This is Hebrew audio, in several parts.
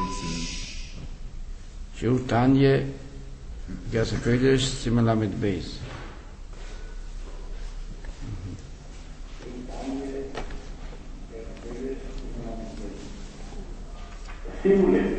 שיעור תניא, גרס הקודש, סימן למד בייס. שימו לב,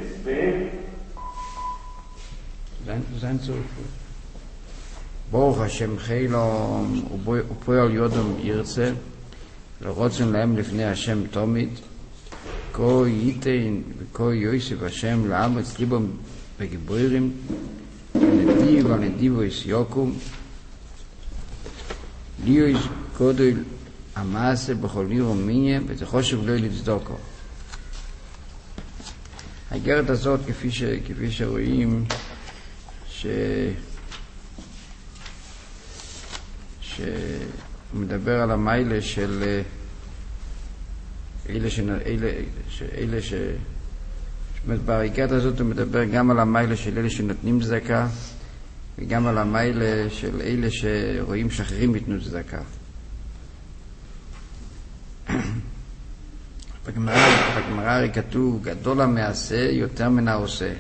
sein zu ברוך השם חילום ופועל יודום ירצה לרוצן להם לפני השם תומית כה ייתן וכה יויסף השם לאמץ ליבם בגיבורים נדיב על נדיבו יסיוקום ליויס גודל המעשה בכל עיר ומיניה ותחושב לא לצדוקו. האיגרת הזאת כפי שרואים שהוא מדבר על המיילה של אלה באיגרת הזאת הוא מדבר גם על המיילה של אלה שנותנים צדקה וגם על המיילה של אלה שרואים שאחרים יתנו צדקה. בגמרא הרי כתוב גדול המעשה יותר מן העושה.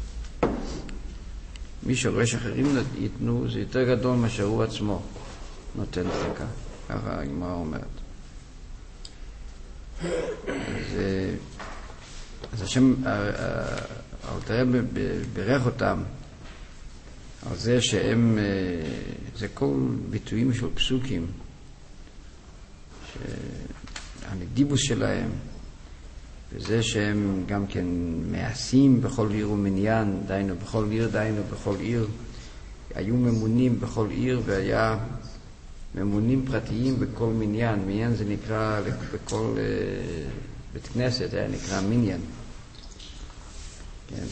מי שרואה שאחרים ייתנו זה יותר גדול מאשר הוא עצמו נותן צדקה, ככה הגמרא אומרת. אז השם אלתר רבי בירך אותם על זה שהם, זה כל ביטויים של פסוקים שהנדיבוס שלהם וזה שהם גם כן מעשים בכל עיר ומניין, דיינו בכל עיר, דיינו בכל עיר, היו ממונים בכל עיר והיה ממונים פרטיים בכל מניין. מניין זה נקרא, בכל בית כנסת היה נקרא מניין. כן.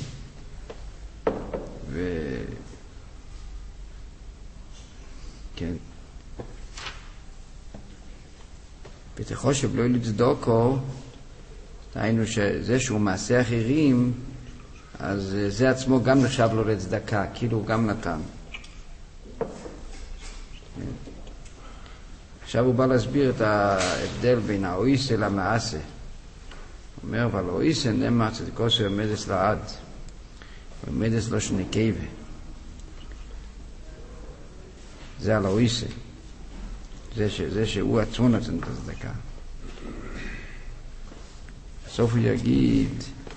כן. ותחושב לא לצדוקו, דהיינו שזה שהוא מעשה אחרים, אז זה עצמו גם נחשב לו לצדקה, כאילו הוא גם נתן. עכשיו הוא בא להסביר את ההבדל בין האויסה למעשה. הוא אומר, אבל האויסה נאמר צדקו שעומדס לעד, ועומדס לא שנקייבה. זה על האויסה. זה שהוא עצמו נותן את הצדקה. בסוף הוא יגיד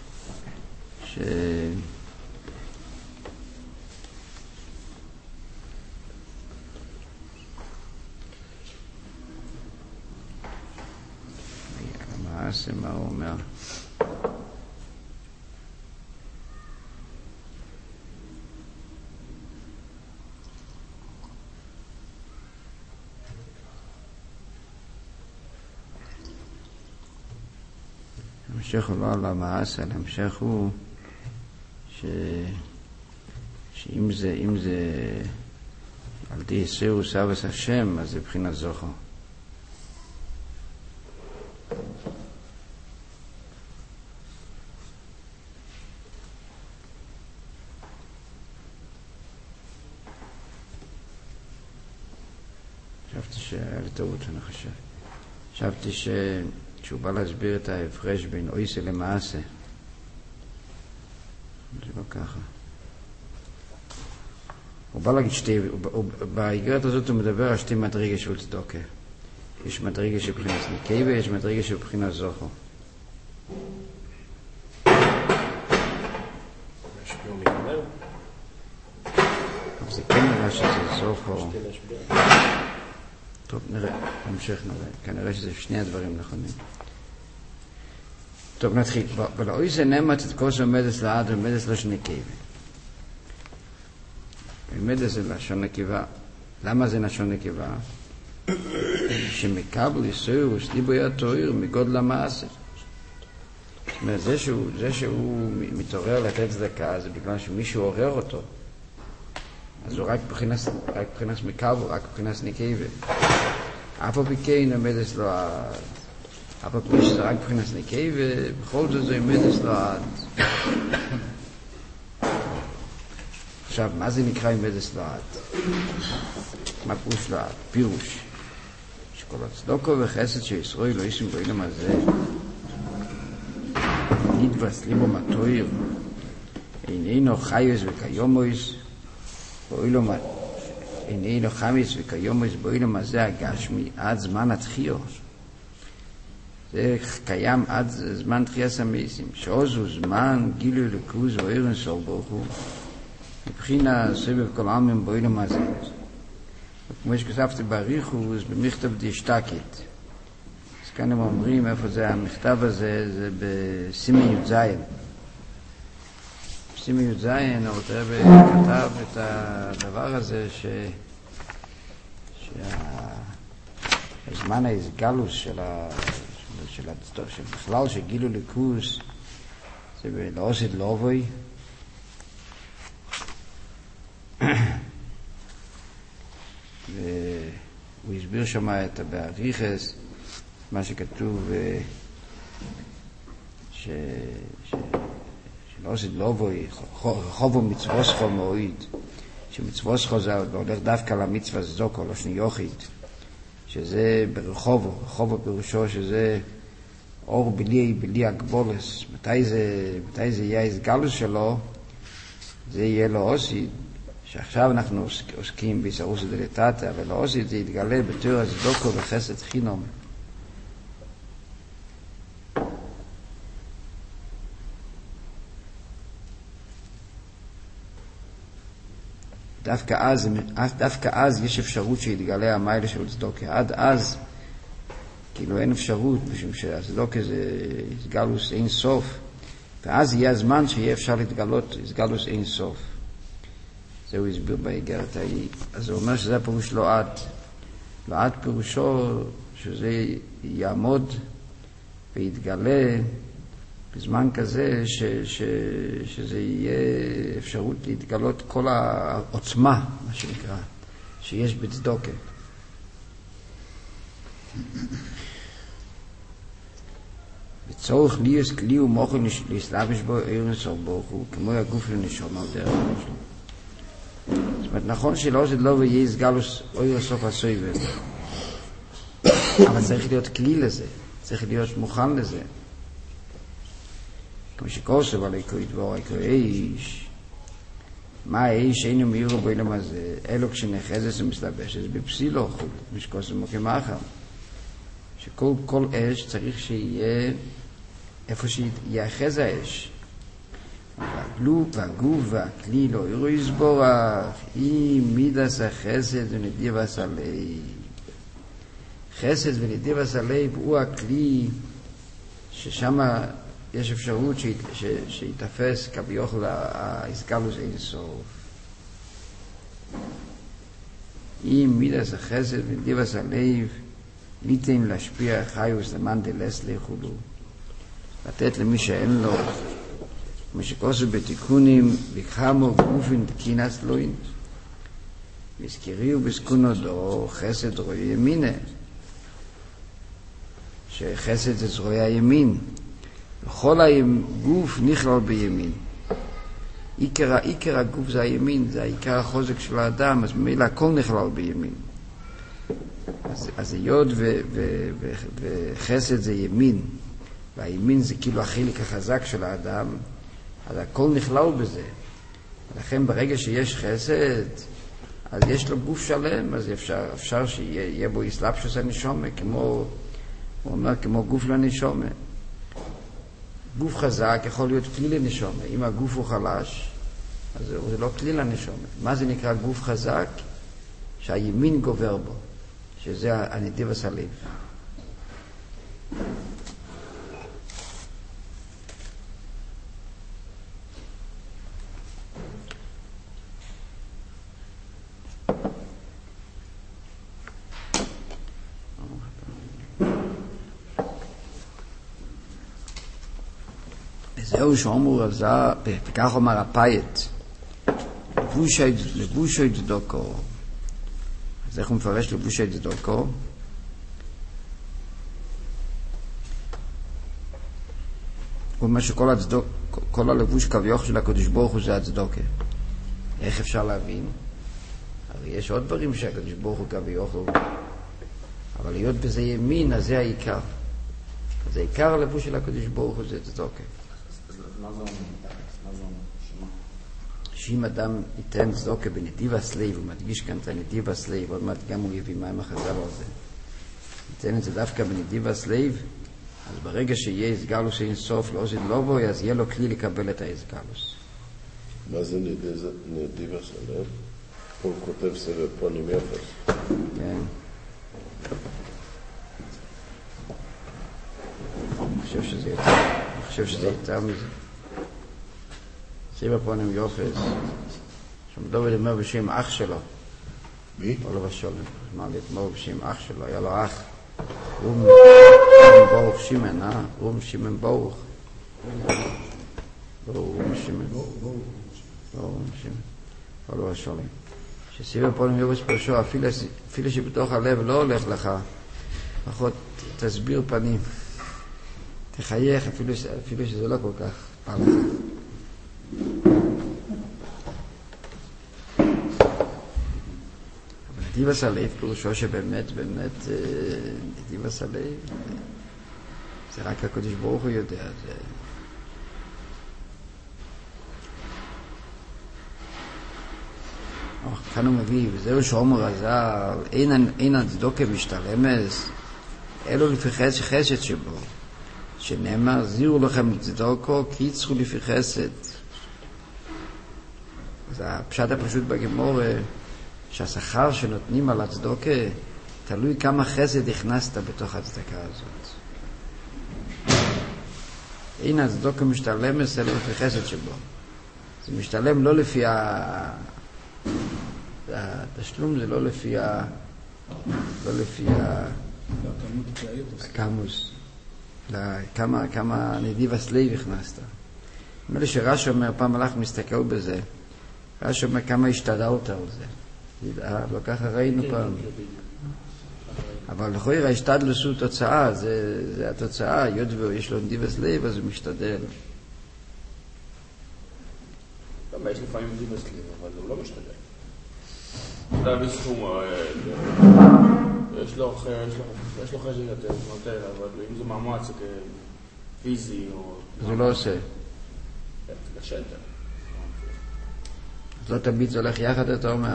המעשה, מה הוא אומר? המשך הוא לא על המעשה, המשך הוא שאם זה על די יסרו סבס השם, אז זה בחינת זוכר. חשבתי שהיה לי טעות, אני חושב. חשבתי שהוא בא להסביר את ההפרש בין אויסה למעשה. זה לא ככה. הוא בא להגיד באיגרת הזאת הוא מדבר על שתי מדרגה של צדוקה. יש מדרגה של בחינת נקי ויש מדרגה של בחינת זוכר. אבל זה כן נראה שזה זוכר. טוב, נראה, נמשך נראה. כנראה שזה שני הדברים נכונים. טוב, נתחיל. ולאויסה נאמר צדקו שעומדס לעד ועומדס לא שנקייבה. עומדס זה לשון נקבה. למה זה לשון נקבה? שמקבל יסוירוס ליבוי התואר מגודל המעשה. זאת אומרת, זה שהוא מתעורר לתת צדקה, זה בגלל שמישהו עורר אותו. אז הוא רק בחינת מקבל, רק בחינת נקבה. אף על פי כן עומדס לו עד. אף על פי שזה רק בחינת נקבה, בכל זאת זה עומדס לו עד. עכשיו, מה זה נקרא עומדס לו עד? מה פירוש לו עד? פירוש. שכל הצדוקו וחסד שישראל לא ישם בעולם הזה, נדבס ליבו מתויר, איננו חיוס וקיומוס, איננו חמיס וקיומוס באילום הזה הגשמי עד זמן התחייה. זה קיים עד זמן תחיית המתים, שעוזו זמן גילוי אלוקות ואור אין סוף ברוך הוא, מבחינת סבב כל העמים באילום הזה. כמו שכתבתי באריכות, במכתב דשתקת. אז כאן הם אומרים איפה זה המכתב הזה, זה בסימן י"ז. בסימן י"ז הרב כתב את הדבר הזה שהזמן ההסגלוס של בכלל שגילו ליכוס זה בלעושת לובוי, והוא הסביר שם את באריכות מה שכתוב שלעושת לובוי רחובו מצווסכו מועיד, שמצווסכו זה הולך דווקא למצווה זוקו לא שני יוחית, שזה ברחובו, רחובו פירושו שזה אור בלי הגבולס. מתי זה יהיה הסגלוס שלו? זה יהיה לו אוסיד, שעכשיו אנחנו עוסקים בישרוסא דלתתא, אבל לא אוסיד זה יתגלה בתורה הצדוקה וחסד חינום. דווקא אז יש אפשרות שיתגלה המיילה של צדוקה. עד אז כאילו אין אפשרות, משום שהצדוקה זה הסגלוס אין סוף, ואז יהיה הזמן שיהיה אפשר להתגלות הסגלוס אין סוף. זהו הסביר באיגרת ההיא. אז הוא אומר שזה הפירוש לא עד. לא עד פירושו שזה יעמוד ויתגלה בזמן כזה שזה יהיה אפשרות להתגלות כל העוצמה, מה שנקרא, שיש בצדוקה. בצורך ליוס כלי ומוכן להסלבש בו ערן סוף ברוך הוא, כמו הגוף לנשום על דרך שלו. זאת אומרת, נכון שלא זה לא ויהיה סגלוס ערן סוף הסויבר, אבל צריך להיות כלי לזה, צריך להיות מוכן לזה. כמו שכוסף על איקו ידבור, איקו איש, מה האיש אינו מאירו באילום הזה, אלו כשנחזס ומסלבש, זה בפסילו חול, משכוסף מוקים אחר. שכל אש צריך שיהיה איפה שיאחז האש. והגוף והכלי לא יראו יסבורך, אם מידס החסד ונדיבס הלב. חסד ונדיבס הלב הוא הכלי ששם יש אפשרות שיתפס כביכול ההסגלוס אין סוף. אם מידס החסד ונדיבס הלב ניתן להשפיע חיוס למען דלס לכולו, לתת למי שאין לו, כמו שכוסף בתיקונים בקחמו גופין דקינס לוין, והזכיריו בסקונו דו חסד רואי ימינה, שחסד זה זרועי הימין, וכל הגוף נכלל בימין. עיקר הגוף זה הימין, זה העיקר החוזק של האדם, אז ממילא הכל נכלל בימין. אז היות וחסד זה ימין, והימין זה כאילו החלק החזק של האדם, אז הכל נכלל בזה. ולכן ברגע שיש חסד, אז יש לו גוף שלם, אז אפשר שיהיה בו הסלבשוס הנשומה, הוא אומר כמו גוף לנשומה. גוף חזק יכול להיות כלי לנשומה. אם הגוף הוא חלש, אז זה לא כלי לנשומה. מה זה נקרא גוף חזק? שהימין גובר בו, שזה הנדיבס הלב. זהו שאומרו רזה, וכך אומר הפייט, לבושי צדוקו. אז איך הוא מפרש לבושי צדוקו? הוא אומר שכל הלבוש כביוך של הקדוש ברוך הוא זה הצדוקה. איך אפשר להבין? הרי יש עוד דברים שהקדוש ברוך הוא כביוך הוא, אבל להיות בזה ימין, אז זה העיקר. אז העיקר הלבוש של הקדוש ברוך הוא זה צדוקה. מה זה אומר? מה זה אומר? שאם אדם ייתן צדוקה בנתיבס לב, הוא מדגיש כאן את הנתיבס לב, עוד מעט גם הוא יביא מים החז"ל על זה. ייתן את זה דווקא בנתיבס לב, אז ברגע שיהיה איסגלוס שאין סוף לעוזד לובוי, אז יהיה לו כלי לקבל את האיסגלוס. מה זה נתיבס לב? הוא כותב סבב פונים יפס. כן. אני חושב שזה יותר מזה. סבב פונים יפס. שמדובר אומר בשם אח שלו. מי? עולו ושולם. אמר לי אתמול בשם אח שלו, היה לו אח. רום ברוך שימן, רום שימן ברוך. רום שימן. רום שימן. עולו ושולם. שסבב פונים יפס פרשו, אפילו שבתוך הלב לא הולך לך, לפחות תסביר פנים. תחייך, אפילו שזה לא כל כך בא לך. אבל נתיבס הלב פירושו שבאמת, נתיבס הלב, זה רק הקדוש ברוך הוא יודע. כאן הוא מביא, וזהו שאומר הזל, אין הצדוקה משתלמס, אלו לפי חסד שבו. שנאמר, זירו לכם לצדוקו, כי יצחו לפי חסד. אז הפשט הפשוט בגמור, שהשכר שנותנים על הצדוקה, תלוי כמה חסד הכנסת בתוך הצדקה הזאת. אין הצדוקה משתלמס, אלו לפי חסד שבו. זה משתלם לא לפי התשלום, זה לא לפי הכמוס. כמה נדיבס לב הכנסת. נראה לי שרש"י אומר, פעם הלך מסתכל בזה, רש"י אומר כמה השתדלת על זה. לא ככה ראינו פעם. אבל לכאורה השתדלות הוא תוצאה, זה התוצאה, יודו יש לו נדיבס לב, אז הוא משתדל. יש לפעמים נדיבס לב, אבל הוא לא משתדל. אתה בסכום, יש לו חשב יותר, אבל אם זה מאמץ פיזי או... זה לא עושה. זה קשה יותר. אז לא תמיד זה הולך יחד, אתה אומר.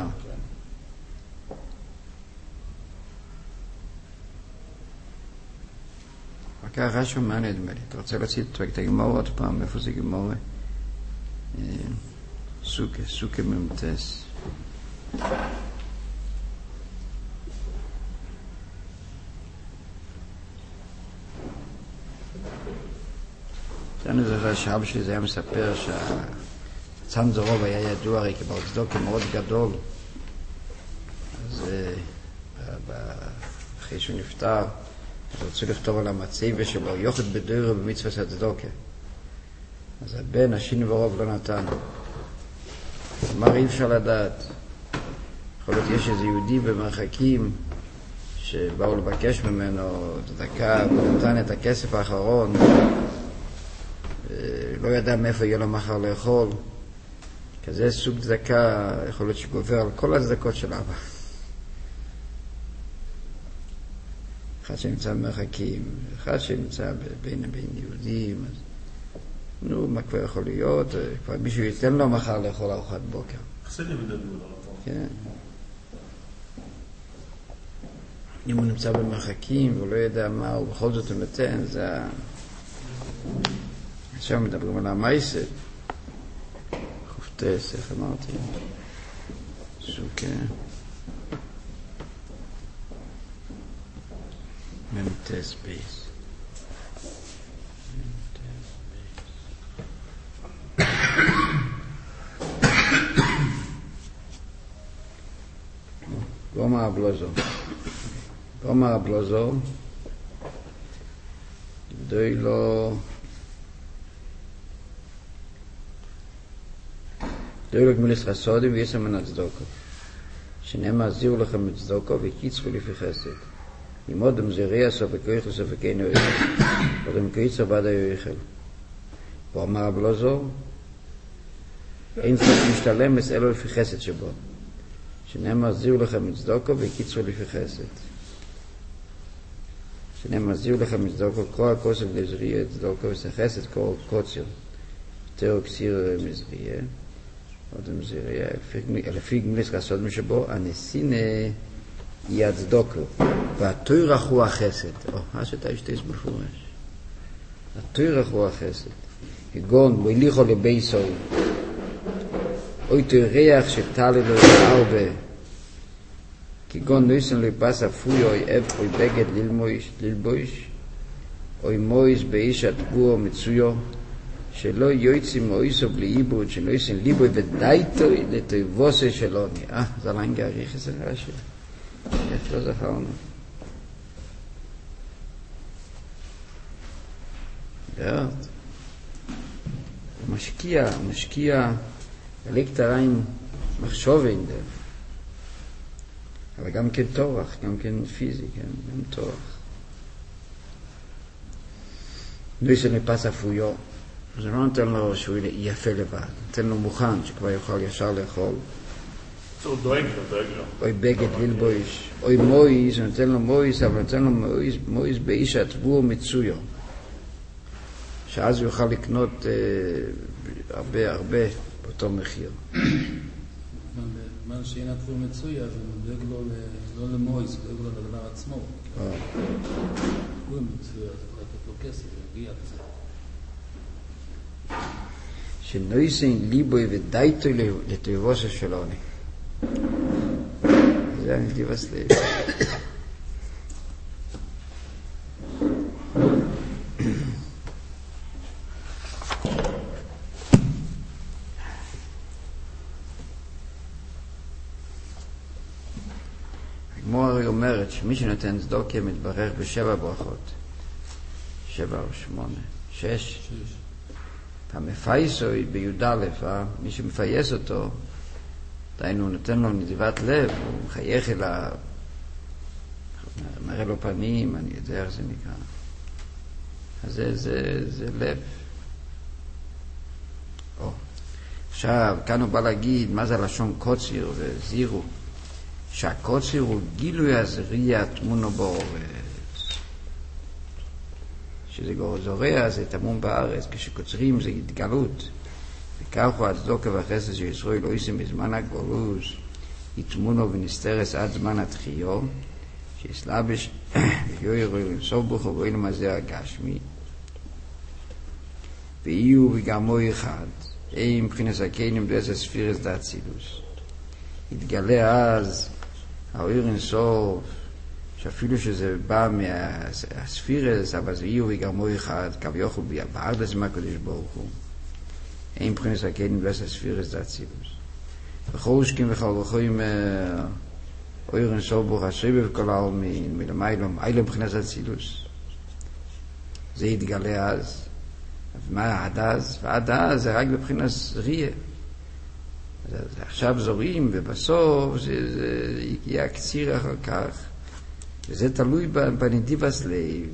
רק הרש"י מה נדמה לי? אתה רוצה להציג את הגמרא עוד פעם? איפה זה גמרא? סוכה ממתס. אני זוכר שאבא שלי זה היה מספר שהצנזורוב היה ידוע הרי כבר צדוקה מאוד גדול. אז אחרי שהוא נפטר, אז רצו לכתוב על המצבה שלו, יוחד בדוירו במצוות הצדוקה. אז הבן, השינו ברוב לא נתן. אמר, אי אפשר לדעת. יכול להיות יש איזה יהודי במרחקים שבאו לבקש ממנו צדקה, והוא נתן את הכסף האחרון, לא ידע מאיפה יהיה לו מחר לאכול. כזה סוג צדקה יכול להיות שגובר על כל הצדקות של אבא. אחד שנמצא במרחקים, אחד שנמצא בין יהודים, אז נו, מה כבר יכול להיות? כבר מישהו ייתן לו מחר לאכול ארוחת בוקר. חסדים מדברים על אותו. כן. אם הוא נמצא במרחקים והוא לא יודע מה, הוא בכל זאת הוא נותן, זה עכשיו מדברים על המייסד. חופטס, איך אמרתי? סוכה. ממתס בייס. גומר הבלוזו. גומר הבלוזו. דוי לו גמיליס חסודים ויסם מן הצדוקו. שנאמר זירו לכם מצדוקו וקיצרו לפי חסד. אם אודם זירי עשו וכויך לסופקנו יחל. אודם קיצר בעד היחל. הוא אמר הבלוזו, אין סוף משתלמס אלו לפי חסד שבו. שנאמר זירו לכם מצדוקו וקיצרו לפי חסד. שנאמר זירו לכם מצדוקו, כל הכוסף לזריע צדוקו וסחסד כל קוצר. תירוקסיר מזריה, עוד מזריה, לפי גמיליס חסוד משבו, הנסינה היא הצדוקו, והתוירח הוא החסד. מה שאתה ישתיס מפורש. התוירח הוא החסד. כגון, מוליכו לבייסו, אוי תוירח שתלה לו הרבה, כגון נויסן לפס אפוי אוי אב אוי בגד ללבויש, אוי מויס באיש התבוע מצויו, שלא יויצי מויסו בלי עיבוד, שנויסן ליבוי ודאיתו לתויבוסה שלוני. זה עליין געריך את זה רש"י. איפה לא זכרנו? דעת. משקיע, אלקט הריין מחשוב אין דה. אבל גם כן תורח, גם כן פיזי, גם תורח. נויסן לפס אפויו. זה לא נותן לו שהוא יפה לבד, נותן לו מוכן שכבר יוכל ישר לאכול. הוא דואג לו. אוי בגד ללבויש, אוי מויס, נותן לו מויס, אבל נותן לו מויס באיש התבוע מצויו. שאז הוא יוכל לקנות הרבה באותו מחיר. בזמן שאין התבוע מצויה, אז הוא דואג לו לא למויס, הוא דואג לו לדבר עצמו. הוא מצויה, אז הוא לתת לו כסף, להגיע קצת. שנויסן ליבוי ודאיתו לתויבוסה שלוני. זה הנדיבס לב. הגמרא הרי אומרת שמי שנותן צדוקה מתברך בשבע ברכות. 7 או 8, 6. המפייסו בי"א, מי שמפייס אותו, דיינו נותן לו נדיבת לב, הוא מחייך אליו, מראה לו פנים, אני יודע איך זה נקרא. אז זה לב. עכשיו, כאן הוא בא להגיד מה זה הלשון קוציר וזירו, שהקוציר הוא גילוי הזריע תמונו באורץ. שזה זורע, זה תמון בארץ, כשקוצרים זה התגלות. וכך הוא הצדוקה והחסד שישראל לא יישם בזמן הגולוס, יתמונו ונסתרס עד זמן התחיו, שיסלבש ויוערו לנסוף בו ובואי למזר הגשמי. ויהיו וגרמו אחד, מבחינת הקיינים דעת הספירס דעת צילוס. יתגלה אז האור אינסוף, שאפילו שזה בא מהספירס, אבל זה יהיו וגרמו אחד, כביכול בעד לזמן הקדוש ברוך הוא. אין מבחינת הקיינים דעת הספירס דעת צילוס. וחורשקים וחלבוכים אור אינסוף ברוך השם בכל העלמין, מלמיילו מבחינת הצילוס. זה יתגלה אז. מה עד אז? ועד אז זה רק בבחינת ריאה. עכשיו זורים, ובסוף זה יהיה קציר אחר כך. וזה תלוי בנדיבס לב.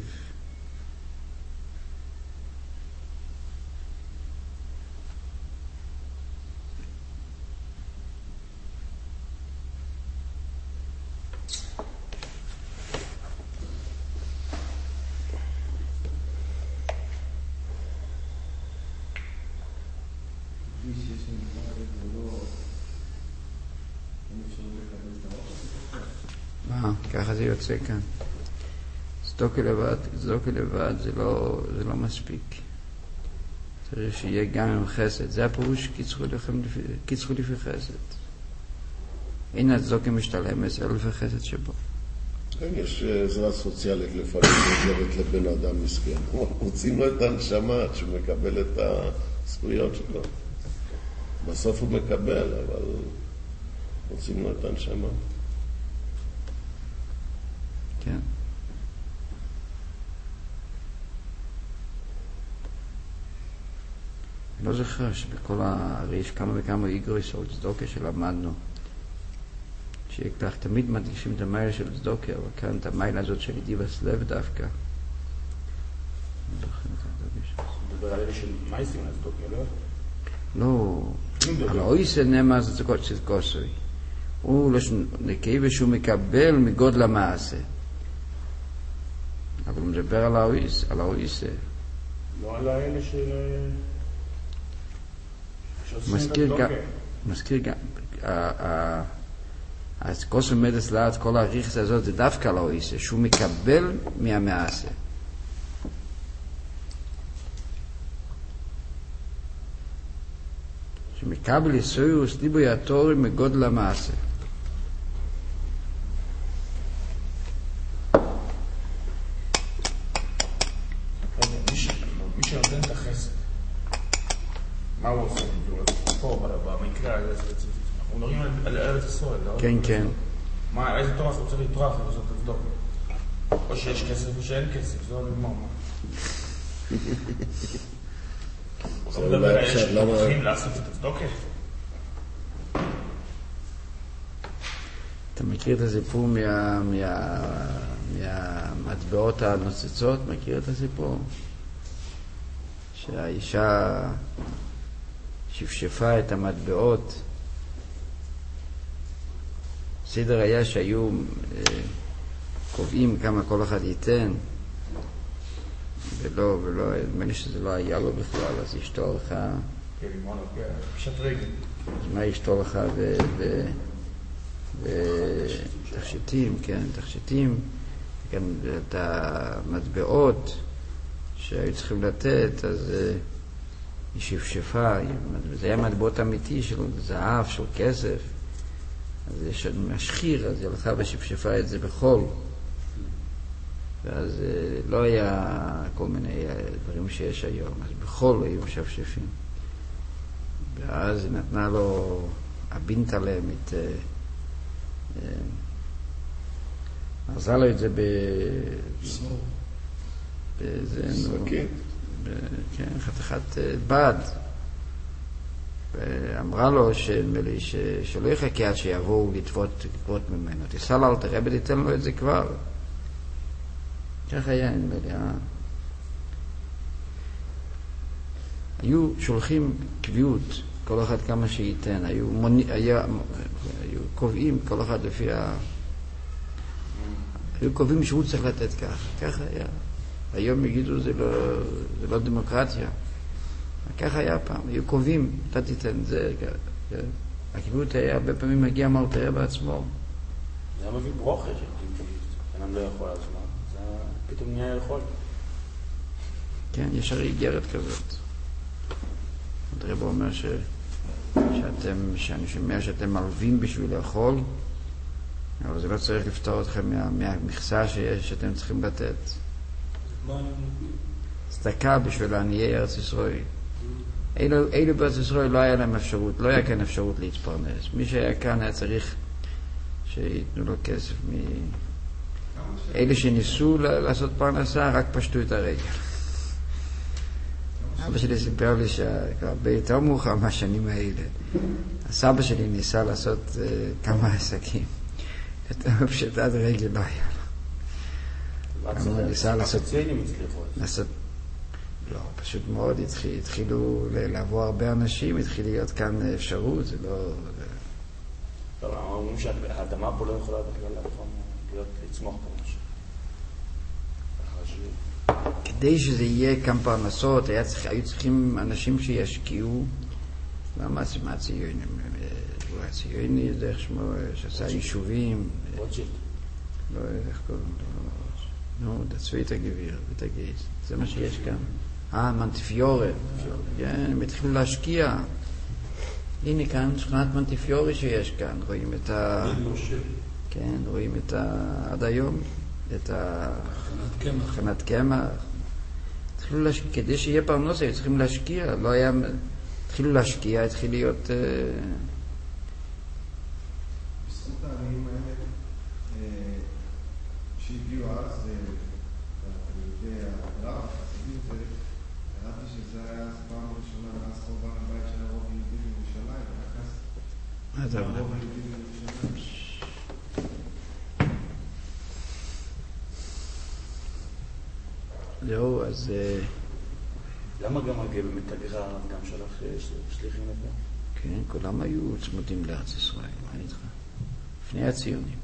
ככה זה יוצא כאן. צדוקה לבד זה לא מספיק. צריך שיהיה גם עם חסד. זה הפירוש קיצרו לפי חסד. אין הצדוקה משתלמת, אלא לפי חסד שבו. יש עזרה סוציאלית לפעמים עוזרת לבן אדם מסכן. רוצים לו את הנשמה שהוא מקבל את הזכויות שלו. בסוף הוא מקבל, אבל רוצים לו את הנשמה. כן. אני לא זוכר שבכל הרי יש כמה וכמה איגרוס או צדוקה שלמדנו, שכך תמיד מדגישים את המיילה של צדוקה, אבל כאן את המיילה הזאת של נדיבס לב דווקא. מדבר על אלה של מייסים לצדוקה, לא? לא, על האויסה נאמר זה צדקוסוי. הוא נקייבה שהוא מקבל מגודל המעשה. אבל הוא מדבר על האויסה. לא על האלה של... מזכיר גם, אז כוסו מדס לאט, כל הריכס הזאת זה דווקא לא עושה, שהוא מקבל מהמעשה. שמקבל יסוירוס ליבוי התורי מגודל המעשה. מי שנותן את החסד, מה הוא עושה? פה, במקרה הזה, אנחנו מדברים על ארץ ישראל. כן, כן. מה, איזה תורח הוא צריך לטרוח וזאת תבדוק? או שיש כסף או שאין כסף, זה לא נגמר. הוא מדבר על אלה שתורחים לעשות את הצדוקת. אתה מכיר את הסיפור מהמטבעות הנוצצות? מכיר את הסיפור? שהאישה שפשפה את המטבעות. סדר היה שהיו קובעים כמה כל אחד ייתן, ולא, נדמה לי שזה לא היה לו בכלל, אז אשתו לך, פשט רגל. אז מה אשתו לך ותכשיטים, כן, תכשיטים, כן, את המטבעות שהיו צריכים לתת, אז היא שפשפה, זה היה מטבעות אמיתי של זהב, של כסף, אז יש משחיר, אז היא הלכה ושפשפה את זה בחול, ואז לא היה כל מיני דברים שיש היום, אז בחול היו שפשפים, ואז היא נתנה לו הבינתה להם את עשה לו את זה כן, חתיכת בד, ואמרה לו שלא יחכה עד שיבואו לתבות ממנו, תיסע לה, תראה ותיתן לו את זה כבר. כך היה, נדמה לי. היו שולחים קביעות, כל אחד כמה שייתן, היו קובעים כל אחד לפי היו קובעים שהוא צריך לתת ככה היה. היום יגידו זה לא דמוקרטיה. ככה היה פעם, היו קובעים, אתה תיתן זה, הקביעות היה, הרבה פעמים מגיע מרפא בעצמו. זה היה מביא ברוכה שאינם לא יכול לעצמם, זה פתאום נהיה יכול. כן, יש הרי איגרת כזאת. הדרב אומר שאני שומע שאתם מלווים בשביל לאכול, אבל זה לא צריך לפתור אתכם מהמכסה שאתם צריכים לתת. צדקה בשביל עניי ארץ ישראל. אלו בארץ ישראל לא היה להם אפשרות, לא היה כאן אפשרות להתפרנס. מי שהיה כאן היה צריך שיתנו לו כסף. אלה שניסו לעשות פרנסה רק פשטו את הרגל. אבא שלי סיפר לי שהרבה יותר מאוחר מהשנים האלה. הסבא שלי ניסה לעשות כמה עסקים. יותר פשטת רגל לא היה לו. ניסה לעשות... לא, פשוט מאוד התחילו לעבור הרבה אנשים, התחיל להיות כאן אפשרות, זה לא... טוב, אומרים שהאדמה פה לא יכולה להיות לצמוח פה משהו. כדי שזה יהיה כאן פרנסות, היו צריכים אנשים שישקיעו, מה ציונים? ציוני, זה איך שמו, שעשה יישובים. רוטשילד. לא, איך קוראים לו? נו, דצווית הגביר, ותגיש. זה מה שיש כאן. מנטיפיורה. כן, הם התחילו להשקיע. הנה כאן שכונת מנטיפיורי שיש כאן. רואים את כן, רואים את עד היום, את חנת קמח. התחילו להשקיע, כדי שיהיה פרנס, היו צריכים להשקיע. לא היה... התחילו להשקיע, התחיל להיות... בזכות העניים האלה שהגיעו אז, על ידי הרב, קראתי שזה היה פעם ראשונה מאז חורבן הבית של הרוב היהודי בירושלים, מה זה אומר? הרוב היהודי בירושלים. זהו, אז... למה גם מתגרה גם שלח שליחים לפה? כן, כולם היו צמודים לארץ ישראל, מה איתך? לפני הציונים.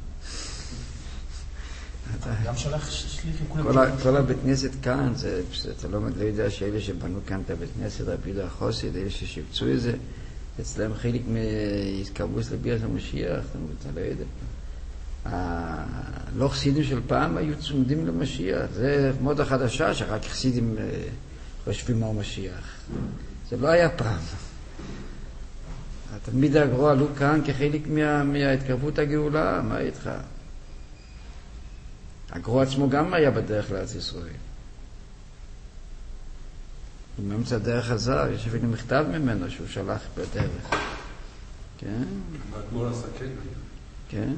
גם שלח שליחים כל הבית כנסת כאן, אתה לא יודע שאלה שבנו כאן את הבית כנסת, רבי יהודה החסיד, אלה ששיפצו את זה, אצלם חלק מהתקרבוס לביאת המשיח, אתה לא יודע. הלא חסידים של פעם היו צמודים למשיח. זה מודה חדשה שרק חסידים חושבים על משיח. זה לא היה פעם. התלמיד הגרוע עלו כאן כחלק מההתקרבות הגאולה. מה איתך? הגרוע עצמו גם היה בדרך לארץ ישראל. הוא מאמצע הדרך חזר, יש אפילו מכתב ממנו שהוא שלח בדרך. כן? והגמור הסכן. כן?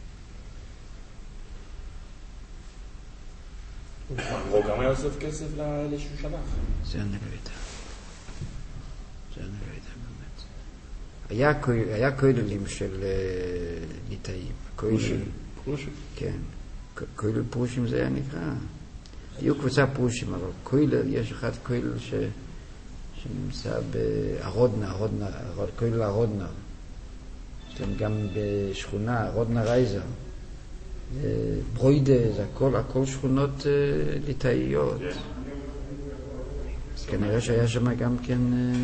הוא גם היה אוסף כסף לאלה שהוא שלח. זה אני לא יודע. זה אני לא יודע באמת. היה כוללים של ליטאים. פרושים. כן. כולל פרושים זה היה נקרא. היו קבוצה פרושים, אבל כולל, יש אחד כולל שנמצא בארודנה, כולל ארודנה. יש להם גם בשכונה, ארודנה רייזר. ברוידה, זה הכל שכונות ליטאיות. אז כנראה שהיה שם גם כן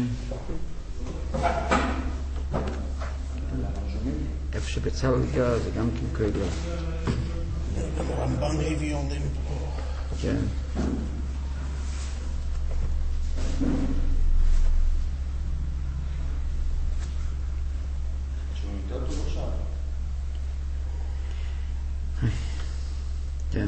איפה שבצל גר, זה גם כן כולל. הרמב"ן הביא עולים פה. כן. כן.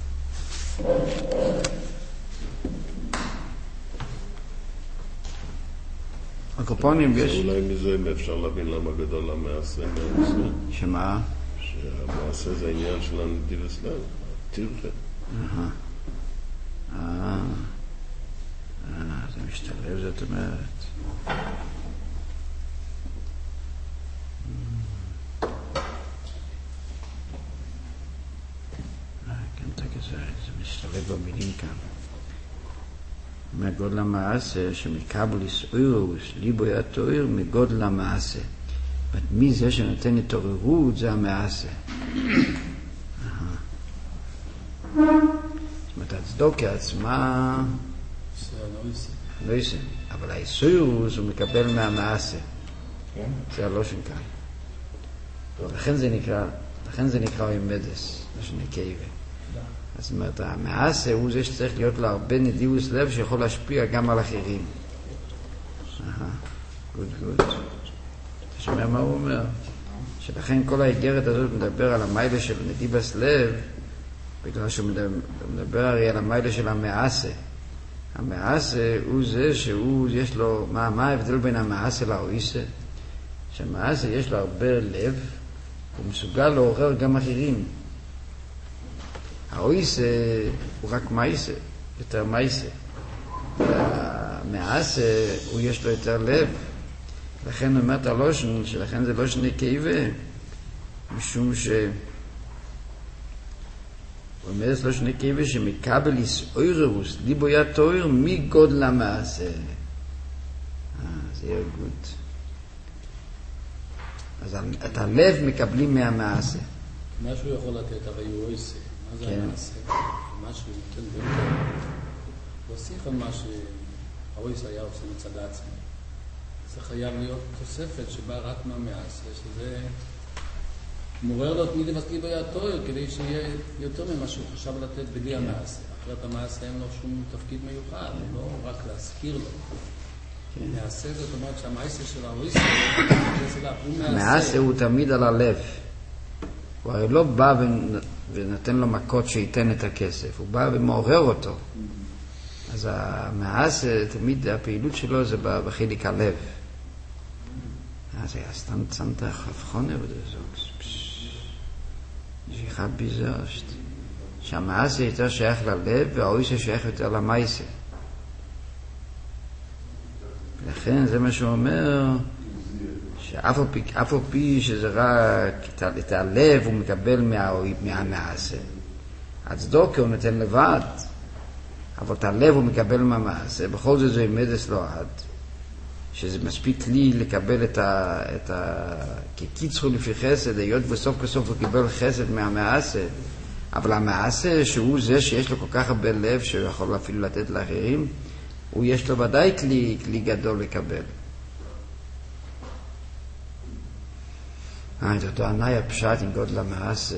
הקופונים יש... אולי מזה אפשר להבין למה גדול המעשה מהמצווה. שמה? שהמעשה זה העניין של הנתיב אסלאם, תרחה. זה משתלב, זאת אומרת. זה משתלב במילים כאן. מגודל המעשה שמקבל איסאירוס ליבו יתואר מגודל המעשה. מי זה שנותן התעוררות זה המעשה. זאת אומרת, הצדוקה עצמה לא יסם, אבל האיסאירוס הוא מקבל מהמעשה. זה הלושן כאן. לכן זה נקרא אימדס, מה שנקייבה. זאת אומרת, המעשה הוא זה שצריך להיות לו הרבה נדיבוס לב שיכול להשפיע גם על אחרים. גוד. אתה שומע מה הוא אומר? שלכן כל האיגרת הזאת מדבר על המיילה של נדיבוס לב, בגלל שהוא מדבר הרי על המיילה של המעשה. המעשה הוא זה שהוא, יש לו, מה ההבדל בין המעשה לאויסה? שהמעשה יש לו הרבה לב, הוא מסוגל לעורר גם אחרים. האויסה הוא רק מייסה, יותר מייסה. והמעשה הוא יש לו יותר לב. לכן אומרת הלושן, שלכן זה לושן נקייבה, משום ש... הוא אומר את לושן נקייבה שמקבל איסאירוס, ליבו יתואר מגודל המעשה. זה יהיה גוד. אז את הלב מקבלים מהמעשה. משהו יכול לתת, הרי הוא אויסה. מה זה המעשה? משהו נותן ביותר. להוסיף על מה שהאויסה היה עושה מצד עצמו. זה חייב להיות תוספת שבאה רק מהמעשה, שזה מורר לו את מידי מסליבו יתואר, כדי שיהיה יותר ממה שהוא חשב לתת בלי המעשה. אחרת המעשה אין לו שום תפקיד מיוחד, לא רק להזכיר לו. מעשה זאת אומרת שהמעשה של האויסה הוא מעשה. מעשה הוא תמיד על הלב. הוא הרי לא בא ונתן לו מכות שייתן את הכסף, הוא בא ומעורר אותו. אז המעשה, תמיד הפעילות שלו זה בחלק הלב. אז היה סתם חפחונה בדזוק. שיחה ביזרשת. שהמעשה יותר שייך ללב והאויסה שייך יותר למעשה. לכן זה מה שהוא אומר, שאף על פי שזה רק את הלב הוא מקבל מהמעשה. הצדוקה הוא נותן לבד, אבל את הלב הוא מקבל מהמעשה. בכל זאת זה עמדס לא עד, שזה מספיק לי לקבל כקיצרו לפי חסד, היות בסוף כסוף הוא קיבל חסד מהמעשה, אבל המעשה שהוא זה שיש לו כל כך הרבה לב שהוא יכול אפילו לתת לאחרים, הוא יש לו ודאי כלי גדול לקבל. את אותו ענאי הפשט עם גודל המעשה.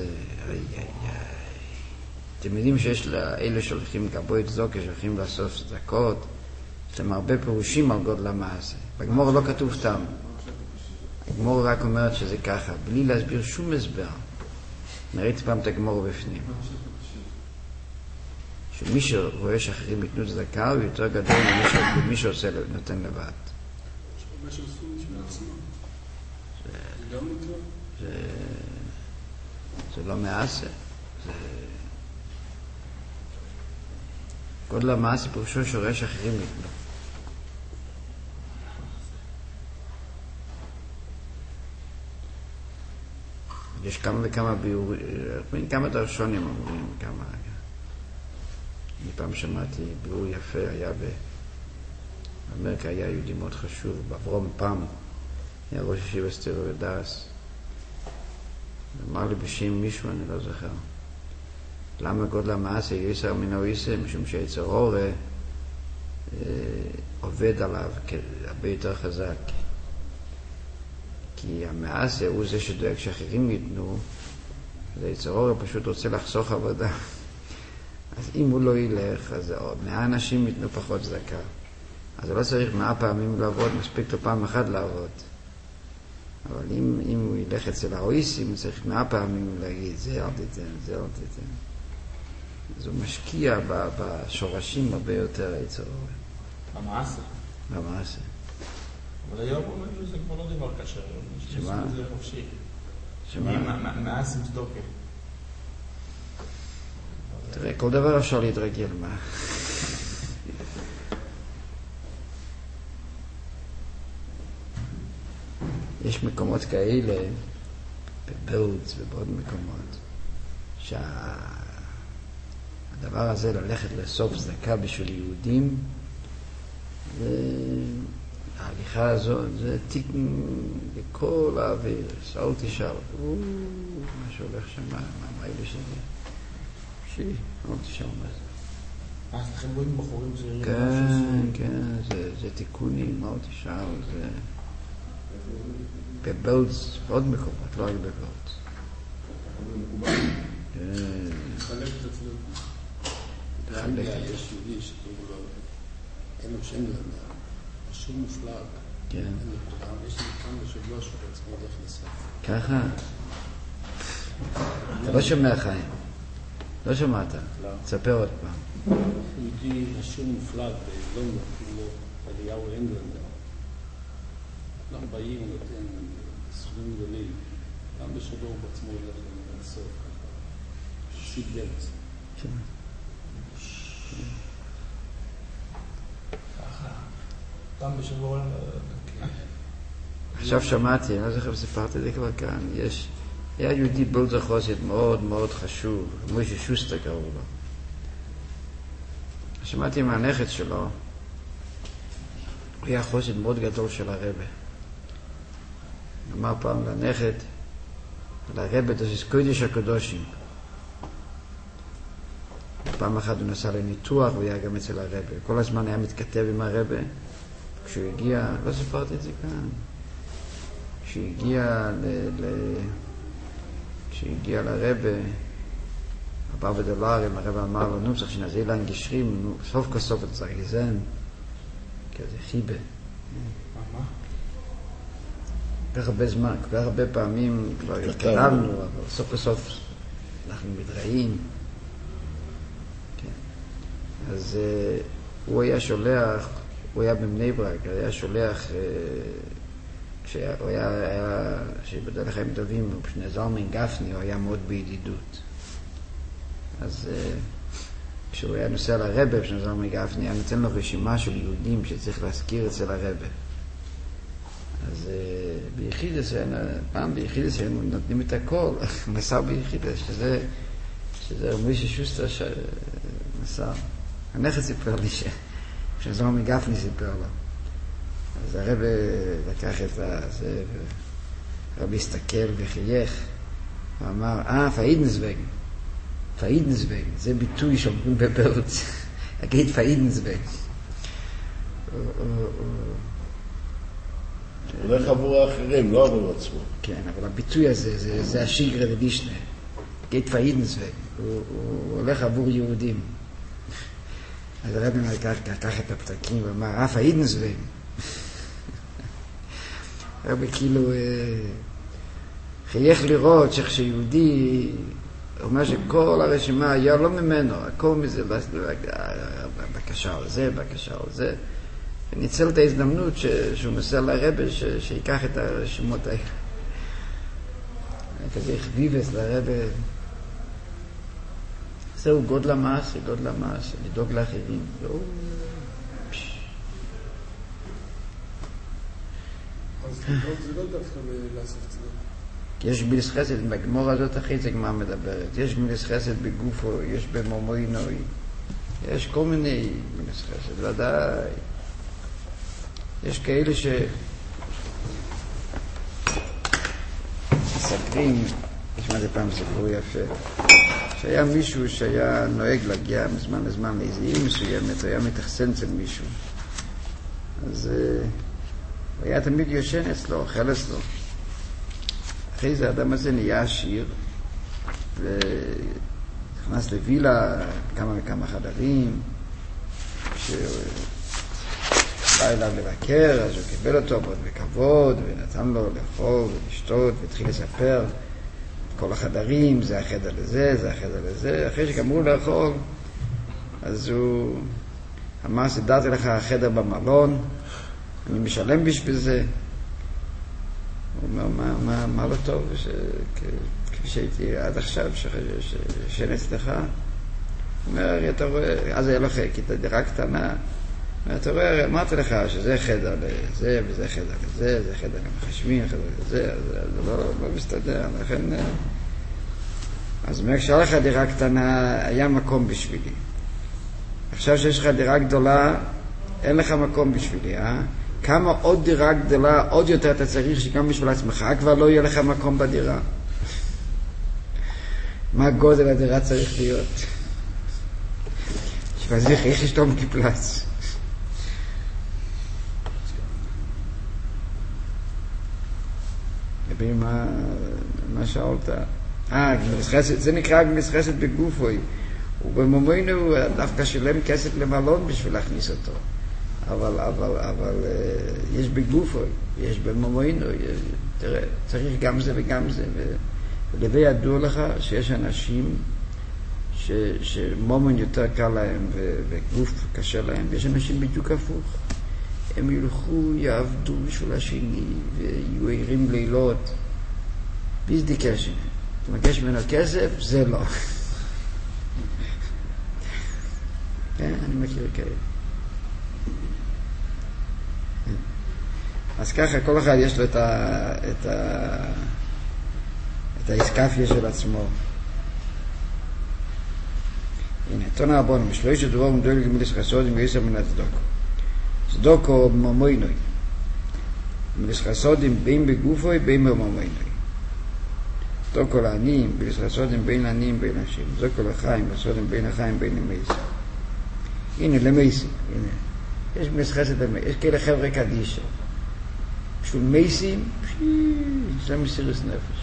אתם יודעים שיש לאלה שהולכים גבוה צדוקה, שהולכים לעשות צדקות, יש להם הרבה פירושים על גודל המעשה. בגמור לא כתוב תם. הגמור רק אומרת שזה ככה, בלי להסביר שום הסבר. נראיתי פעם את הגמור בפנים. שמי שרואה שאחרים ייתנו צדקה הוא יותר גדול ממי שעושה נותן לבד. זה לא מעשה. גודל המעשה פירושו שרואה שאחרים ייתנו. יש כמה וכמה ביורים, כמה דרשונים אומרים, כמה... אני פעם שמעתי ביור יפה, היה באמריקה, היה יהודי מאוד חשוב, באברום פעם, היה ראש ישיבה סתירו ודס. אמר לי בשם מישהו, אני לא זוכר. למה גודל המעשה יסר מן האויסה? משום שיצר אורה עובד עליו הרבה יותר חזק. כי המעשה הוא זה שדואג שאחרים ייתנו, אז היצר אורה פשוט רוצה לחסוך עבודה. אז אם הוא לא ילך, אז 100 אנשים ייתנו פחות צדקה. אז הוא לא צריך 100 פעמים לעבוד, מספיק לו פעם אחת לעבוד. אבל אם הוא ילך אצל האויסים, הוא צריך 100 פעמים להגיד, זה אל תיתן, זה אל תיתן. אז הוא משקיע בשורשים הרבה יותר היצר אורה. המעשה. במעשה. אבל היום אומרים שזה כבר לא דבר קשה. שמה? זה חופשי. שמה? מעשים צדוקה. תראה, כל דבר אפשר להתרגל, מה? יש מקומות כאלה, בבלדס ובעוד מקומות, שהדבר הזה ללכת לאסוף צדקה בשביל יהודים, ההליכה הזאת, זה תיק לכל האוויר, שאל תשאל, מה שהולך שם, מה אלה שזה? שאל תשאל מה זה. אז לכם רואים בחורים צעירים? כן, זה תיקונים, אל תשאל, זה... בבלדס, בעוד מקומות, לא רק בבלדס. חלק את עצמם. באנגליה יש יהודי שקוראים לו אלוש אנגלנדר, משהו מופלג. כן. יש לי כאן בשבוע שהוא בעצמו הולך לסוף. ככה? אתה לא שומע חיים. לא שמעת. תספר עוד פעם. יהודי משהו מופלג בלונדון, כאילו אליהו אנגלנדר. לא באים ונותן סכומים גדולים. גם בשבוע הוא בעצמו הולך לסוף ככה. שיט בלץ. כן. פעם בשבוע... עכשיו שמעתי, אני לא זוכר אם סיפרתי את זה כבר כאן, היה יהודי בלדס חוסית מאוד מאוד חשוב, מוישה שוסטר קראו לו. שמעתי מהנכד שלו, הוא היה חוסית מאוד גדול של הרבא. אמר פעם לנכד, לרבא, זה קודש הקדושים. פעם אחת הוא נסע לניתוח, הוא היה גם אצל הרבא. כל הזמן היה מתכתב עם הרבא. כשהוא הגיע, לא סיפרתי את זה כאן, כשהוא הגיע לרבא, הבא בדולרים, הרבא אמר לו, נו, צריך שנזיל להם גשרים, נו, סוף כסוף את זריזן, כזה חיבה. מה? כל כך הרבה זמן, כל כך הרבה פעמים כבר התקדמנו, אבל סוף כסוף אנחנו מתראים. כן. אז הוא היה שולח, הוא היה בבני ברק, היה שולח, כשהוא היה, שבדל לחיים טובים, כשנעזר מן גפני, הוא היה מאוד בידידות. אז כשהוא היה נוסע לרבא, כשנעזר מן גפני, היה נותן לו רשימה של יהודים שצריך להזכיר אצל הרבא. אז ביחידס, פעם ביחידס נותנים את הכל, מסר ביחידס, שזה מוישה שוסטר מסר. הנכד סיפר לי כשנעזר מן גפני סיפר לו. אז הרבא לקח את זה, הרבא הסתכל וחייך, ואמר, פאידנסווגן, זה ביטוי שאומרים בבלדס, להגיד פאידנסווגן. הולך עבור האחרים, לא עבור עצמו. כן, אבל הביטוי הזה, זה השיגרא דלישנא. גייט פאר אידנסוועג. הוא הולך עבור יהודים. אז הרב לקח את הפתקים ואמר, אף האידנסוועג. הרב כאילו חייך לראות שכשיהודי אומר שכל הרשימה היה לא ממנו, הכל מזה, בקשה על זה, בקשה על זה. וניצל את ההזדמנות שהוא מסר לרב שיקח את הרשימות האלה. כזה חביבס לרב. זהו גודל המעש, לדאוג לאחרים. אז זה לא דווקא לאסוף צדוק. יש גמילס חסד, בגמור הזאת אחרי זה גמר מדברת. יש גמילס חסד בגופו, יש במומוינוי. יש כל מיני גמילס חסד, ודאי. יש כאלה מספרים, יש מה זה פעם סיפור יפה, שהיה מישהו שהיה נוהג להגיע מזמן לזמן לאיזו עיר מסוימת, הוא היה מתחסן אצל מישהו. אז הוא היה תמיד יושן אצלו, אוכל אצלו. אחרי זה האדם הזה נהיה עשיר, ונכנס לווילה, כמה וכמה חדרים, בא אליו לבקר, אז הוא קיבל אותו מאוד בכבוד, ונתן לו לאכול ולשתות, והתחיל לספר כל החדרים, זה החדר לזה, זה החדר לזה. אחרי שגמרו לאכול, אז הוא אמר, סידרתי לך החדר במלון, אני משלם בשביל זה. הוא אומר, מה לא טוב, כפי שהייתי עד עכשיו, ששן אצלך? הוא אומר, אתה רואה, אז היה לו כיתה דירה קטנה, אתה רואה, אמרתי לך שזה חדר לזה, וזה חדר לזה, זה חדר למחשבים, חדר לזה, זה לא מסתדר, לכן... אז כשהיה לך דירה קטנה, היה מקום בשבילי. עכשיו שיש לך דירה גדולה, אין לך מקום בשבילי, כמה עוד דירה גדולה, עוד יותר אתה צריך שגם בשביל עצמך, כבר לא יהיה לך מקום בדירה. מה גודל הדירה צריך להיות? שפזיך, איך ישתום כפלץ. מה שאולת? זה נקרא גמילס חסד בגופוי. ובמומוינו דווקא שילם כסף למלון בשביל להכניס אותו. אבל יש בגופוי, יש במומוינו, תראה, צריך גם זה וגם זה. ולבי ידוע לך שיש אנשים שמומון יותר קל להם וגוף קשה להם, ויש אנשים בדיוק הפוך. הם ילכו, יעבדו בשביל השני, ויהיו עירים לילות. ביזדי קשן. אתה מבקש ממנו כסף? זה לא. כן, אני מכיר כאלה. אז ככה, כל אחד יש לו את האיסקפיה של עצמו. הנה, תונה הבונה, משלוי שדובר ומדויל גמיליס חסודים ויסר מן הצדוקו. צדוקו במומוינוי. גמיליס חסודים בין בגופוי, בין במומוינוי. צדוקו לעניים, גמיליס חסודים בין לעניים, בין אנשים. צדוקו לחיים, חסודים בין החיים, בין למייסים. הנה, למייסים, הנה. יש גמיליס חסד למייסים. יש כאלה חבר'ה קדישה. בשביל מייסים, זה מסירוס נפש.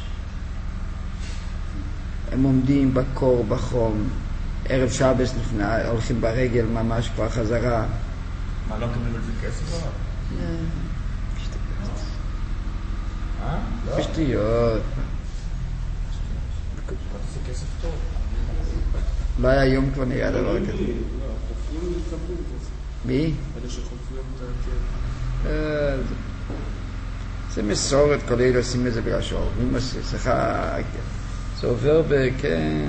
הם עומדים בקור, בחום, ערב שבס לפני, הולכים ברגל ממש כבר חזרה. מה, לא קבלים על זה כסף או? שטויות. שטויות. זה כסף טוב. לא היה יום כבר נראה דבר כזה. חופרים מתקבלים כסף. מי? אלה שחופרים את זה. זה מסורת, כל אלה עושים את זה בגלל שאוהבים עושים, סליחה, זה עובר בכן,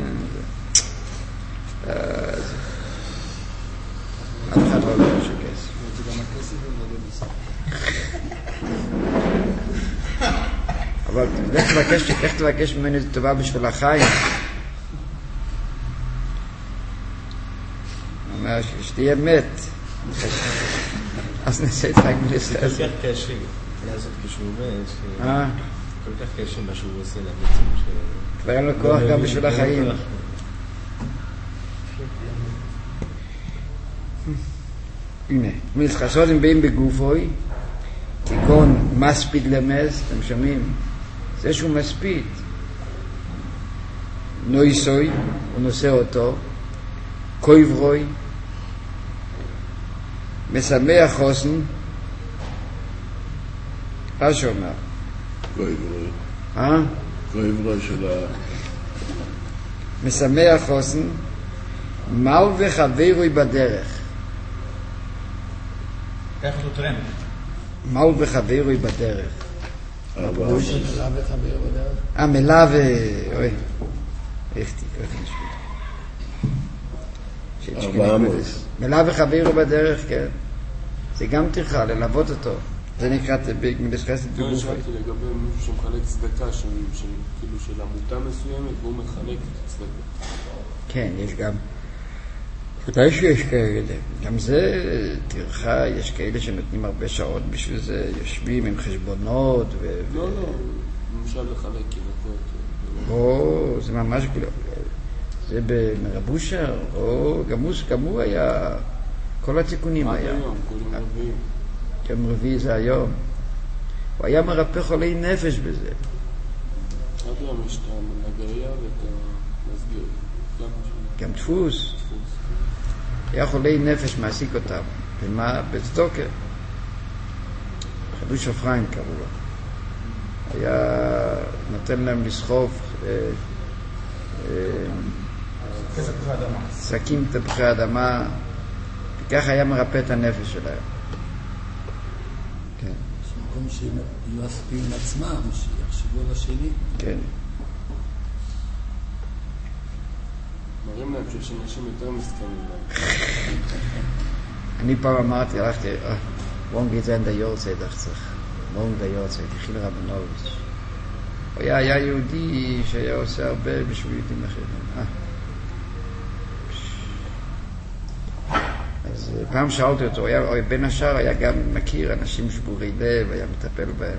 אף אחד לא יודע שכסף. זה גם הכסף ולא במסע. אבל לך תבקש ממני טובה בשביל החיים. אומר שתהיה מת. אז נעשה את רק בלסת. זה כל כך קשה, לעשות כשהוא מת, כל כך קשה מה שהוא עושה בעצם. כבר אין לו כוח גם בשביל החיים. הנה, גמיליס חסודים באים בגופוי, כגון מספיד למס, אתם שומעים? זה שהוא מספיד. נויסוי, הוא נושא אותו, קויברוי, משמח חוסן, מה שאומר? קויברוי. קויברוי של משמח חוסן, מל וחברוי בדרך. איך הוא טרנד? מל וחברוי בדרך. מלווה וחבר בדרך. מלווה, אוי. richtig, מלווה וחברו בדרך, כן. זה גם טרחה, ללוות אותו. זה נקרא מלשחסת בגופי. שאלתי לגבי מישהו שמחלק צדקה, כאילו של עמותה מסוימת, והוא מחלק צדקה. כן, יש גם. ודאי שיש כאלה. גם זה טרחה, יש כאלה שנותנים הרבה שעות בשביל זה, יושבים עם חשבונות לא, למשל לחלק ירקות. זה ממש כאילו. זה במרבושר, גם הוא היה, כל התיקונים היה. היום, כל יום רביעי. יום רביעי זה היום. הוא היה מרפא חולי נפש בזה. עד היום יש את הנגריה ואת המסגיר. גם דפוס. היה חולי נפש מעסיק אותם. ומה? בצדוקה. חידוש אפרים קראו לו. היה נותן להם לסחוב שקים תפוחי אדמה, וככה היה מרפא את הנפש שלהם. כן. במקום שיהיו עסוקים עם עצמם, שיחשבו על השני. כן. מראים להם שיש אנשים יותר מסכנים להם. אני פעם אמרתי, הלכתי, morgen geht es in der Jahrzeit, dachte ich. morgen der Jahrzeit, יחיל רבינוביץ'. הוא היה יהודי שהיה עושה הרבה בשביל יהודים אחרים. אז פעם שאלתי אותו, בין השאר היה גם מכיר אנשים שבורי לב, היה מטפל בהם.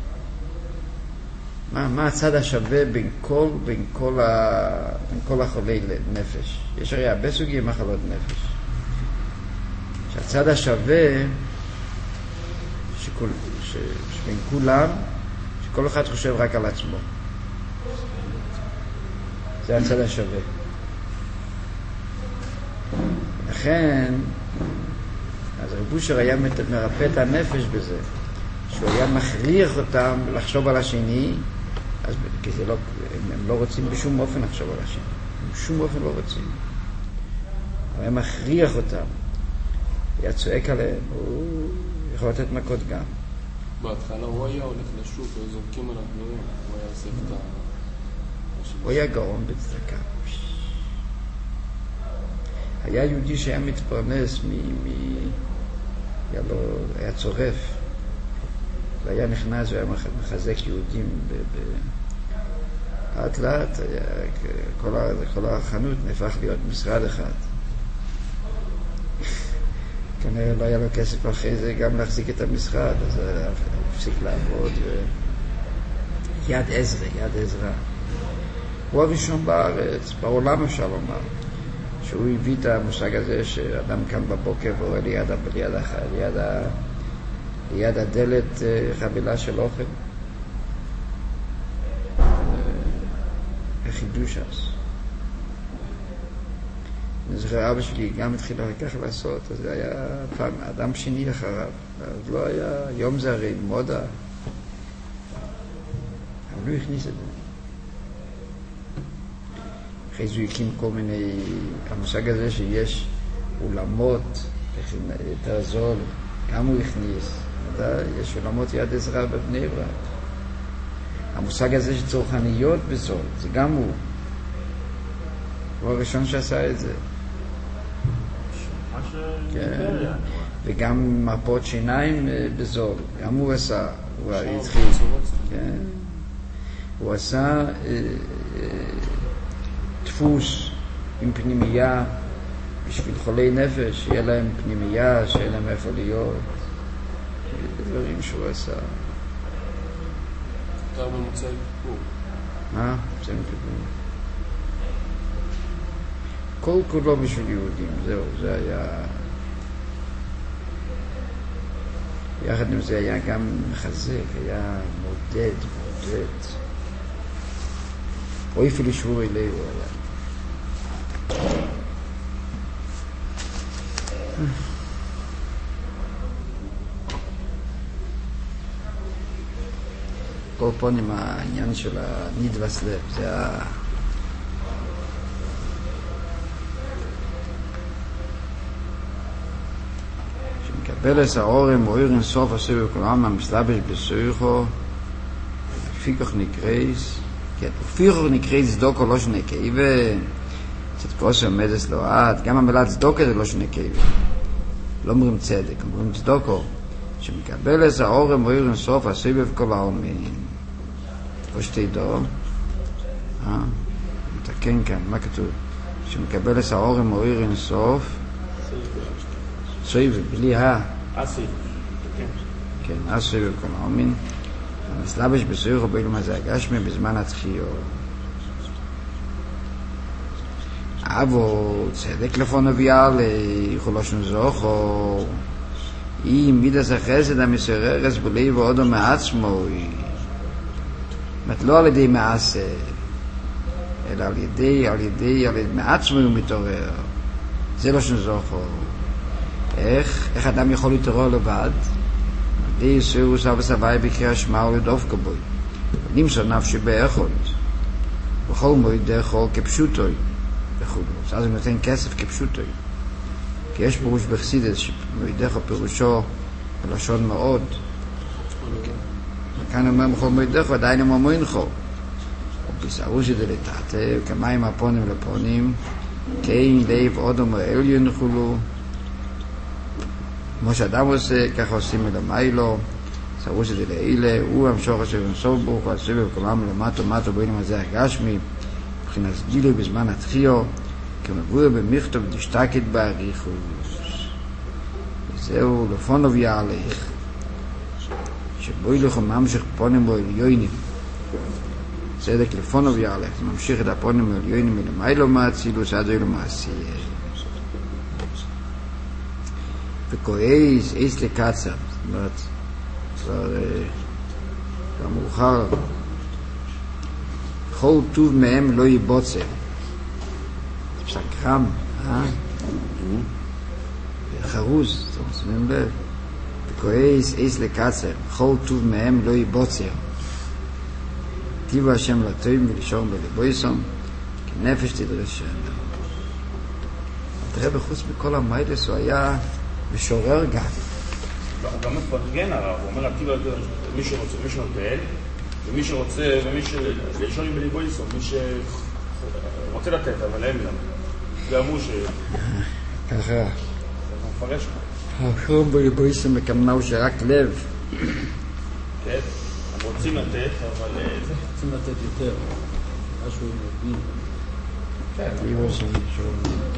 מה הצד השווה בין כל החולי נפש? יש הרי הרבה סוגי מחלות נפש. שהצד השווה שבין כולם, שכל אחד חושב רק על עצמו. זה הצד השווה. לכן, אז רב אושר היה מרפא את הנפש בזה, שהוא היה מכריח אותם לחשוב על השני, אז כי הם לא רוצים בשום אופן לחשוב על השני. בשום אופן לא רוצים. הוא היה מכריח אותם. היה צועק עליהם, הוא יכול לתת מכות גם. בהתחלה הוא היה הולך לשוק, היו זורקים עליו דברים, הוא היה עושה את ה... הוא היה גאון בצדקה. היה יהודי שהיה מתפרנס היה צורף, והיה נכנס והיה מחזק יהודים לאט לאט, כל החנות נהפך להיות משרד אחד. כנראה לא היה לו כסף אחרי זה גם להחזיק את המשרד, אז הפסיק לעבוד. יד עזרא. הוא הראשון בארץ, בעולם אפשר לומר, שהוא הביא את המושג הזה שאדם קם בבוקר ורואה ליד הדלת חבילה של אוכל. חידוש אז. אני זוכר, אבא שלי גם התחיל ככה לעשות, אז זה היה פעם אדם שני אחריו, אז לא היה, יום זה הרי מודה, אבל לא הכניס את זה. אחרי זה הוא הקים כל מיני, המושג הזה שיש אולמות, יותר זול, גם הוא הכניס, יש אולמות יד עזרא בבני ברק. המושג הזה שצורכניות בזול, זה גם הוא. הוא הראשון שעשה את זה. כן. וגם מרפאות שיניים בזול, גם הוא עשה, הוא התחיל. כן. הוא עשה דפוס עם פנימייה בשביל חולי נפש, שיהיה להם פנימייה, שיהיה להם איפה להיות. דברים שהוא עשה. אתה במוצאי כיפור. מה? מוצאי כיפור. כל כולו בשביל יהודים, זהו, זה היה... יחד עם זה היה גם מחזק, היה מודד. או אפילו שבורי לב הוא היה. כל פונים העניין של הנדבס לב, זה שמקבל את האורם או עיר אינסוף הסביב כולם המסלבש בסויכו פיכך נקרייס פיכך נקרייס דוקו לא שני כאיבה צדקו עומדס לא עד גם המילה צדוקה זה לא שני כאיבה לא אומרים צדק, אומרים צדוקו שמקבל את האורם או עיר אינסוף הסביב כל העולמין או שתדעו מתקן כאן, מה כתוב? שמקבל את האורם או עיר אינסוף סביב, בלי אסי כן, הסביב כל העולמין המסלבש בסויכו באילום הזה הגשמי בזמן התחייה אבו צדק לפונו ויאלי חולושנו זוכו אם מידס החסד המסררס בלי ועודו מעצמו לא על ידי מעשה אלא על ידי מעצמו הוא מתעורר זה לא שנזוכו איך אדם יכול להתעורר לבד די יסורו סבא סבי בקריאה שמע ולדוף כבוי נמסור נפשי באחוד בכל מועדךו כפשוטוי וכו' אז הוא נותן כסף כפשוטוי כי יש פירוש בחסידות שמועדךו פירושו בלשון מאוד כאן אומר בכל מועדךו עדיין הם אומרינחו ובישרו שדלתתה כמים הפונים לפונים כאין לב עוד אומר אליון חולו כמו שאדם עושה, ככה עושים מלמיילו, סברו שזה לאלה, הוא המשוך אשר ונסוף ברוך, והסבב כלם למטו באילום הזה הגשמי, מבחינת גילוי בזמן התחיו, כמבואר במכתוב דשתקת באריכוס. וזהו לפונו ויעלך, שבו ילכו ממשיך פונים בו עליונים. צדק לפונו ויעלך, זה ממשיך את הפונים עליונים מלמיילו מהצילוס עד אילו מעשייה. וכועס, עץ לקצר, זאת אומרת, כבר מאוחר, כל טוב מהם לא ייבוצר. פסק חם, חרוז, אתם שמים לב. וכועס, עץ לקצר, כל טוב מהם לא ייבוצר. טיבו השם לטובים ולשורם בלבויסום, כי נפש תדרש שם. תראה, בחוץ מכל המיידס הוא היה משורר גם. הוא גם מפרגן הרב, הוא אומר עתיב מי שרוצה, מי שנותן, ומי שרוצה, לשור עם בליבו איסו, מי שרוצה לתת, אבל אין להם. גם הוא ככה. הוא מפרש. שורם בליבו איסו מקמנאו שרק לב. כן, הם רוצים לתת, אבל רוצים לתת יותר. משהו מבין. כן, ליבו שורם.